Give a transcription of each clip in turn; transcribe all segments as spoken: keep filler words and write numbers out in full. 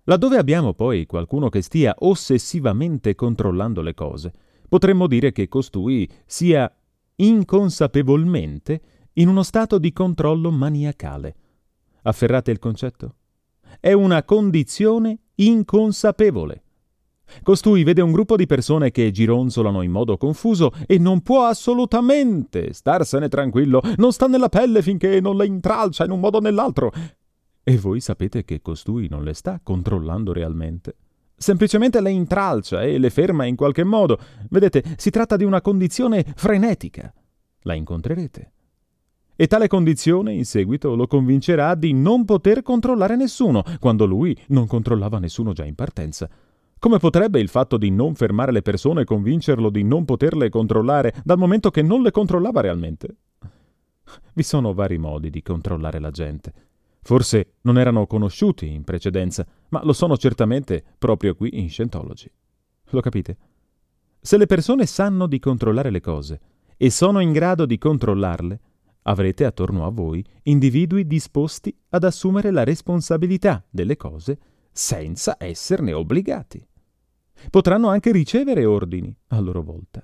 Laddove abbiamo poi qualcuno che stia ossessivamente controllando le cose, potremmo dire che costui sia inconsapevolmente in uno stato di controllo maniacale. Afferrate il concetto? È una condizione inconsapevole. Costui vede un gruppo di persone che gironzolano in modo confuso e non può assolutamente starsene tranquillo, non sta nella pelle finché non le intralcia in un modo o nell'altro. E voi sapete che costui non le sta controllando realmente. Semplicemente le intralcia e le ferma in qualche modo. Vedete, si tratta di una condizione frenetica. La incontrerete. E tale condizione in seguito lo convincerà di non poter controllare nessuno, quando lui non controllava nessuno già in partenza. Come potrebbe il fatto di non fermare le persone convincerlo di non poterle controllare dal momento che non le controllava realmente? Vi sono vari modi di controllare la gente. Forse non erano conosciuti in precedenza, ma lo sono certamente proprio qui in Scientology. Lo capite? Se le persone sanno di controllare le cose e sono in grado di controllarle, avrete attorno a voi individui disposti ad assumere la responsabilità delle cose senza esserne obbligati. Potranno anche ricevere ordini a loro volta.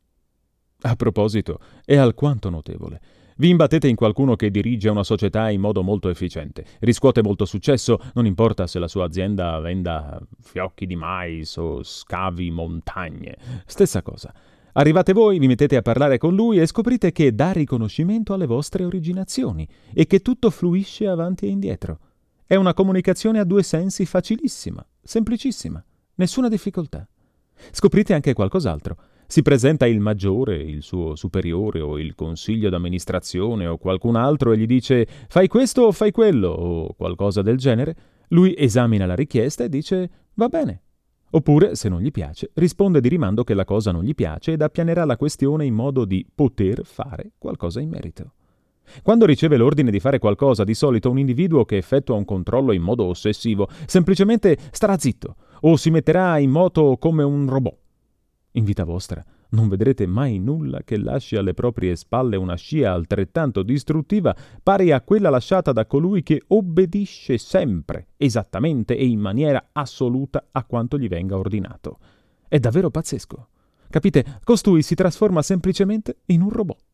A proposito, è alquanto notevole. Vi imbattete in qualcuno che dirige una società in modo molto efficiente, riscuote molto successo, non importa se la sua azienda venda fiocchi di mais o scavi montagne. Stessa cosa. Arrivate voi, vi mettete a parlare con lui e scoprite che dà riconoscimento alle vostre originazioni e che tutto fluisce avanti e indietro. È una comunicazione a due sensi facilissima, semplicissima, nessuna difficoltà. Scoprite anche qualcos'altro. Si presenta il maggiore, il suo superiore o il consiglio d'amministrazione o qualcun altro e gli dice «fai questo o fai quello» o qualcosa del genere. Lui esamina la richiesta e dice «va bene». Oppure, se non gli piace, risponde di rimando che la cosa non gli piace ed appianerà la questione in modo di poter fare qualcosa in merito. Quando riceve l'ordine di fare qualcosa, di solito un individuo che effettua un controllo in modo ossessivo semplicemente starà zitto o si metterà in moto come un robot. In vita vostra non vedrete mai nulla che lasci alle proprie spalle una scia altrettanto distruttiva pari a quella lasciata da colui che obbedisce sempre, esattamente e in maniera assoluta a quanto gli venga ordinato. È davvero pazzesco. Capite? Costui si trasforma semplicemente in un robot.